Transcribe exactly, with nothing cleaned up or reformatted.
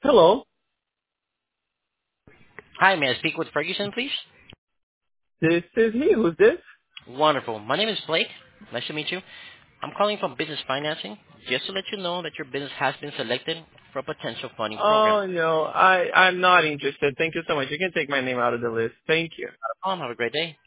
Hello, Hi, may I speak with Ferguson, please? this is he. Who's this? Wonderful. My name is Blake. Nice to meet you. I'm calling from business financing just to let you know that your business has been selected for a potential funding program. Oh no, I I'm not interested. Thank you so much. You can take my name out of the list. Thank you. Um, have a great day.